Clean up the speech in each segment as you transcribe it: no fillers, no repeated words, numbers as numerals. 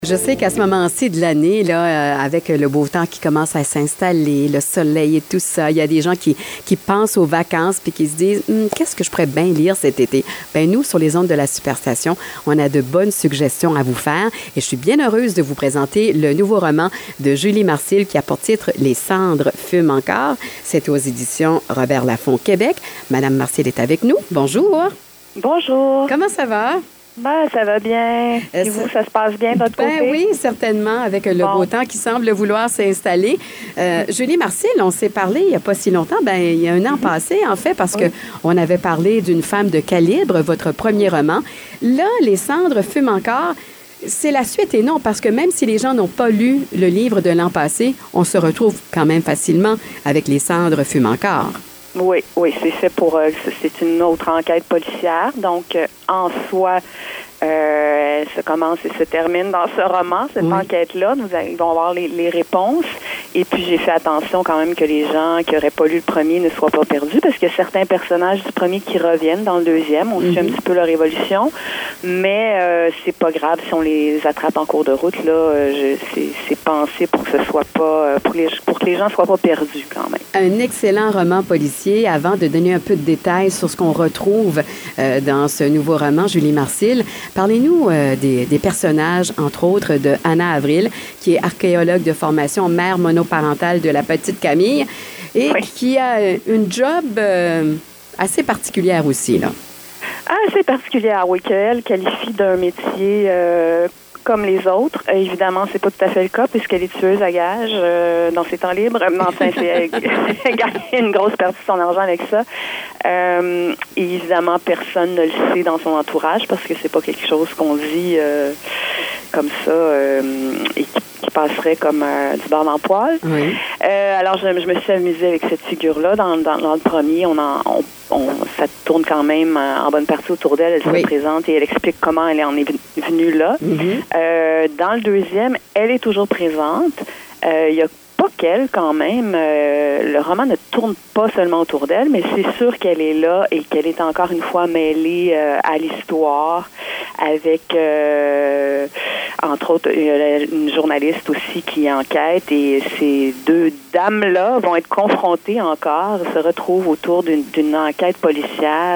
Je sais qu'à ce moment-ci de l'année, là, avec le beau temps qui commence à s'installer, le soleil et tout ça, il y a des gens qui pensent aux vacances puis qui se disent qu'est-ce que je pourrais bien lire cet été? Ben nous, sur les ondes de la Superstation, on a de bonnes suggestions à vous faire et je suis bien heureuse de vous présenter le nouveau roman de Julie Marcil qui a pour titre Les cendres fument encore. C'est aux éditions Robert Laffont Québec. Madame Marcil est avec nous. Bonjour. Bonjour. Comment ça va? Ben, ça va bien. Et vous, ça se passe bien de votre côté? Ben oui, certainement, avec le beau temps qui semble vouloir s'installer. Julie Marcil, on s'est parlé il n'y a pas si longtemps, il y a un an passé, en fait, parce que on avait parlé d'une femme de calibre, votre premier roman. Là, Les cendres fument encore. C'est la suite et non, parce que même si les gens n'ont pas lu le livre de l'an passé, on se retrouve quand même facilement avec Les cendres fument encore. Oui, c'est fait pour... c'est une autre enquête policière. Donc, en soi, elle se commence et se termine dans ce roman, cette enquête-là. Ils vont avoir les réponses. Et puis, j'ai fait attention quand même que les gens qui n'auraient pas lu le premier ne soient pas perdus, parce qu'il y a certains personnages du premier qui reviennent dans le deuxième. On suit un petit peu leur évolution. Mais c'est pas grave si on les attrape en cours de route. Là, c'est pensé pour que ce soit pas... pour que les gens ne soient pas perdus quand même. Un excellent roman policier. Avant de donner un peu de détails sur ce qu'on retrouve dans ce nouveau roman, Julie Marcil, parlez-nous des personnages, entre autres, de Anna Avril, qui est archéologue de formation, mère monoparentale de la petite Camille, et qui a une job assez particulière aussi, là. Assez particulière, oui, qu'elle qualifie d'un métier... comme les autres. Évidemment, c'est pas tout à fait le cas puisqu'elle est tueuse à gages dans ses temps libres. Enfin, elle gagne une grosse partie de son argent avec ça. Évidemment, personne ne le sait dans son entourage parce que c'est pas quelque chose qu'on dit comme ça et qui passerait comme du beurre dans le poêle. Oui. Alors, je me suis amusée avec cette figure-là. Dans le premier, ça tourne quand même en bonne partie autour d'elle. Elle se présente et elle explique comment elle en est venue là. Dans le deuxième, elle est toujours présente. Il y a pas qu'elle, quand même. Le roman ne tourne pas seulement autour d'elle, mais c'est sûr qu'elle est là et qu'elle est encore une fois mêlée à l'histoire avec, entre autres, une journaliste aussi qui enquête et ces deux dames-là vont être confrontées encore, se retrouvent autour d'une enquête policière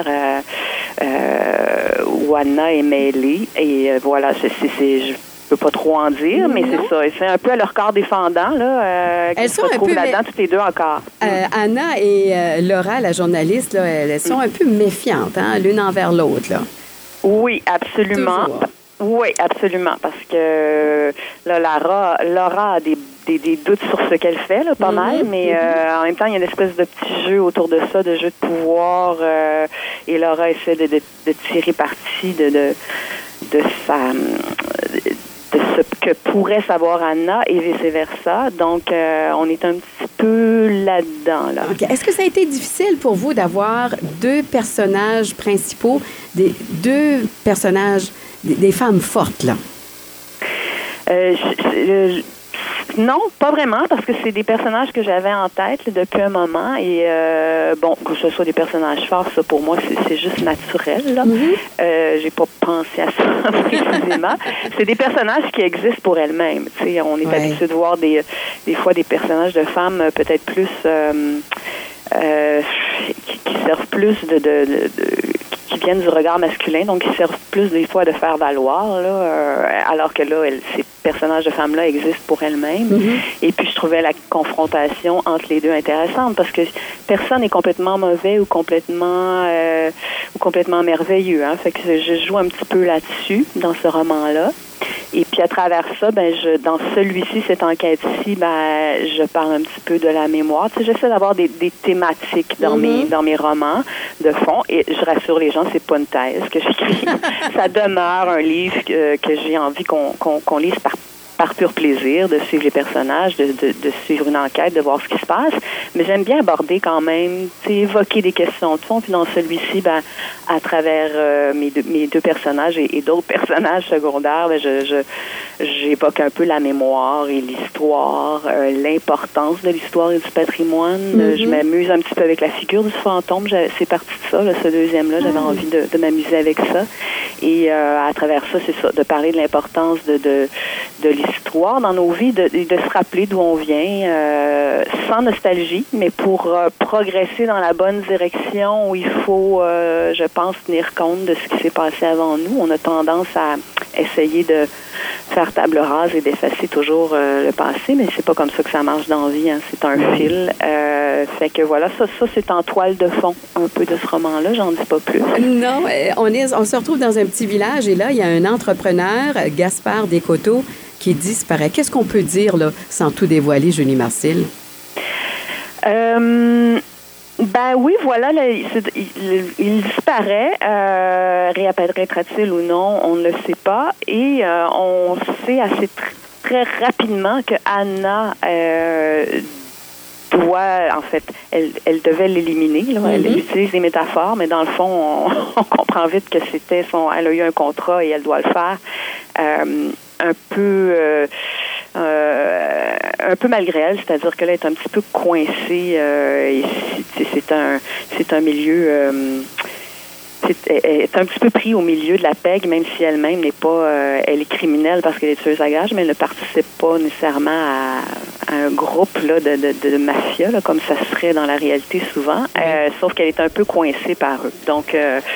où Anna est mêlée et voilà, je peux pas trop en dire, mais c'est ça. C'est un peu à leur corps défendant, là, qu'ils se retrouvent là-dedans, toutes les deux encore. Anna et Laura, la journaliste, là, elles sont un peu méfiantes, hein, l'une envers l'autre, là. Oui, absolument. Toujours. Oui, absolument, parce que là, Laura a des doutes sur ce qu'elle fait, là, pas mal, mais en même temps, il y a une espèce de petit jeu autour de ça, de jeu de pouvoir, et Laura essaie de tirer parti de ce que pourrait savoir Anna et vice-versa. Donc, on est un petit peu là-dedans. Là. Okay. Est-ce que ça a été difficile pour vous d'avoir deux personnages principaux, deux personnages, des femmes fortes, là? Non, pas vraiment, parce que c'est des personnages que j'avais en tête là, depuis un moment. Et que ce soit des personnages forts, ça pour moi, c'est juste naturel. Là. J'ai pas pensé à ça précisément. C'est des personnages qui existent pour elles-mêmes. T'sais, on est habitué de voir des fois des personnages de femmes peut-être plus qui servent plus qui viennent du regard masculin, donc qui servent plus des fois de faire valoir, là, alors que là, ces personnages de femmes-là existent pour elles-mêmes. Et puis, je trouvais la confrontation entre les deux intéressante, parce que personne n'est complètement mauvais ou complètement merveilleux. Hein. Fait que je joue un petit peu là-dessus, dans ce roman-là. Et puis, à travers ça, dans celui-ci, cette enquête-ci, je parle un petit peu de la mémoire. Tu sais, j'essaie d'avoir des thématiques dans mes romans de fond. Et je rassure les gens, c'est pas une thèse que j'écris. Ça demeure un livre que j'ai envie qu'on lise par pur plaisir, de suivre les personnages, de suivre une enquête, de voir ce qui se passe. Mais j'aime bien aborder quand même, évoquer des questions de fond. Puis dans celui-ci, à travers mes deux personnages et d'autres personnages secondaires, j'évoque un peu la mémoire et l'histoire, l'importance de l'histoire et du patrimoine. Je m'amuse un petit peu avec la figure du fantôme. C'est parti de ça, là, ce deuxième-là. J'avais envie de m'amuser avec ça. Et à travers ça, c'est ça, de parler de l'importance de l'histoire dans nos vies, de se rappeler d'où on vient, sans nostalgie, mais pour progresser dans la bonne direction où il faut, je pense, tenir compte de ce qui s'est passé avant nous. On a tendance à essayer de faire table rase et d'effacer toujours le passé, mais c'est pas comme ça que ça marche dans la vie, hein. C'est un fil. Fait que voilà, ça c'est en toile de fond un peu de ce roman-là, j'en dis pas plus. Non, on se retrouve dans un petit village et là, il y a un entrepreneur, Gaspard Descoteaux, qui disparaît. Qu'est-ce qu'on peut dire là, sans tout dévoiler, Julie Marcil? Ben oui, voilà, là, il disparaît. Réapparaîtra-t-il ou non, on ne le sait pas. Et on sait assez très rapidement que Anna en fait, elle devait l'éliminer. Là. Elle utilise des métaphores, mais dans le fond, on comprend vite que elle a eu un contrat et elle doit le faire un peu malgré elle, c'est-à-dire qu'elle est un petit peu coincée. Et c'est un milieu. Elle est un petit peu pris au milieu de la PEG, même si elle-même n'est pas... elle est criminelle parce qu'elle est tueuse à gages, mais elle ne participe pas nécessairement à un groupe là, de mafia, là, comme ça serait dans la réalité souvent, sauf qu'elle est un peu coincée par eux. Donc,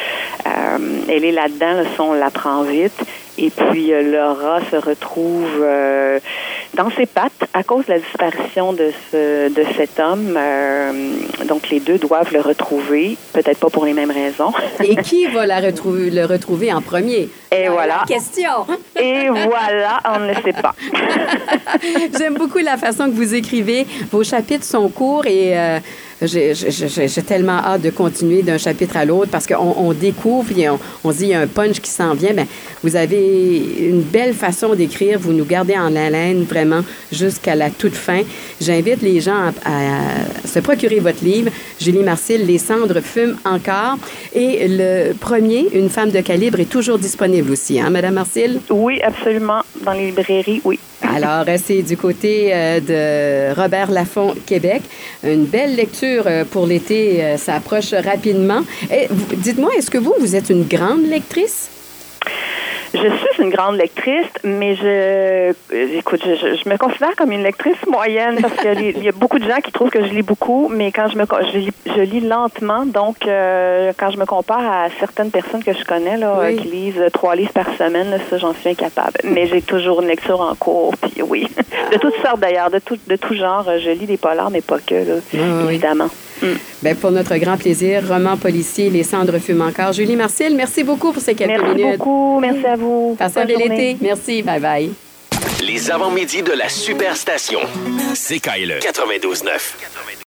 elle est là-dedans, là, on l'apprend vite. Et puis, Laura se retrouve dans ses pattes à cause de la disparition de cet homme. Donc, les deux doivent le retrouver, peut-être pas pour les mêmes raisons. Et qui va le retrouver en premier? Et voilà. Question. Et voilà, on ne le sait pas. J'aime beaucoup la façon que vous écrivez. Vos chapitres sont courts et j'ai tellement hâte de continuer d'un chapitre à l'autre parce qu'on découvre et on se dit il y a un punch qui s'en vient. Bien, vous avez une belle façon d'écrire. Vous nous gardez en haleine vraiment jusqu'à la toute fin. J'invite les gens à se procurer votre livre, Julie Marcil, Les cendres fument encore. Et le premier, Une femme de calibre, est toujours disponible aussi, hein, Madame Marcil? Oui, absolument. Dans les librairies, oui. Alors, c'est du côté de Robert Laffont, Québec. Une belle lecture pour l'été. Ça approche rapidement. Et dites-moi, est-ce que vous êtes une grande lectrice? Je suis une grande lectrice, mais je me considère comme une lectrice moyenne parce qu'il y a beaucoup de gens qui trouvent que je lis beaucoup, mais quand je lis lentement, donc quand je me compare à certaines personnes que je connais là, qui lisent 3 livres par semaine, là, ça j'en suis incapable. Mais j'ai toujours une lecture en cours, puis oui, de toutes sortes d'ailleurs, de tout genre. Je lis des polars, mais pas que, là, évidemment. Bien, pour notre grand plaisir, roman policier, Les cendres fument encore. Julie Marcil, merci beaucoup pour ces quelques minutes. Merci beaucoup. Merci à vous. Passez un bel été. Merci. Bye-bye. Les avant-midi de la Superstation. CKLE 92.9.